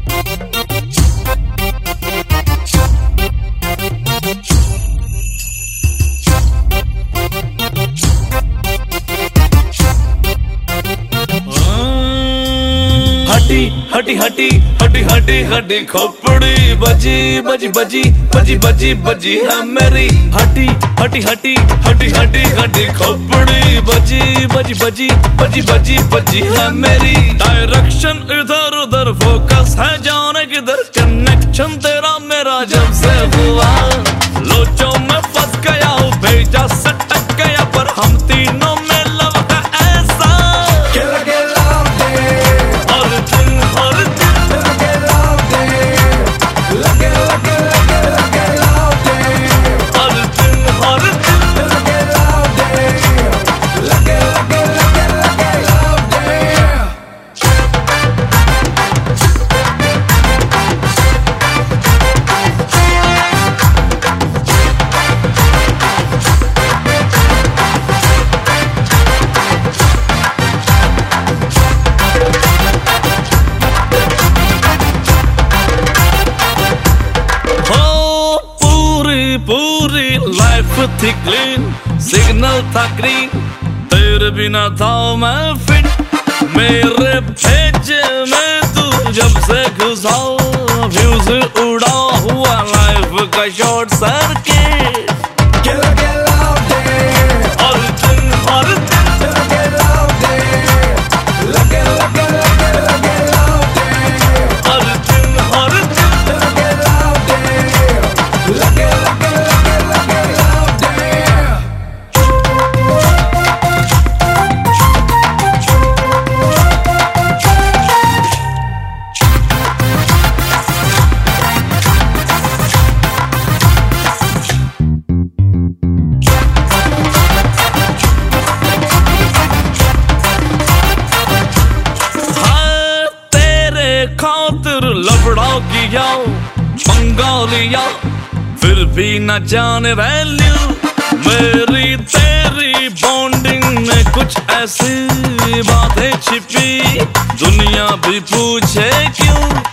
हटी हटी हटी हटी हटी खोपड़ी बजी बजी बजी बजी बजी बजी है मेरी। हटी हटी हटी हटी हटी हटी खोपड़ी बजी बजी बजी बजी बजी बजी है मेरी। डायरेक्शन इधर उधर फोकस है जाने किधर, कनेक्शन तेरा मेरा जब से हुआ लोचों में फंस गया हूँ, भेजा सटक गया पर हम तीनों में लव है ऐसा। पूरी लाइफ थी क्लीन, सिग्नल था ग्रीन, तेरे बिना था मैं फिट। मेरे भेजे में तू जब से घुसा, व्यूज उड़ा हुआ लाइफ का शॉर्ट सर्किट। खातिर लफड़ा किया, पंगा लिया, फिर भी न जाने वैल्यू। मेरी तेरी बॉन्डिंग में कुछ ऐसी बातें छिपी, दुनिया भी पूछे क्यों।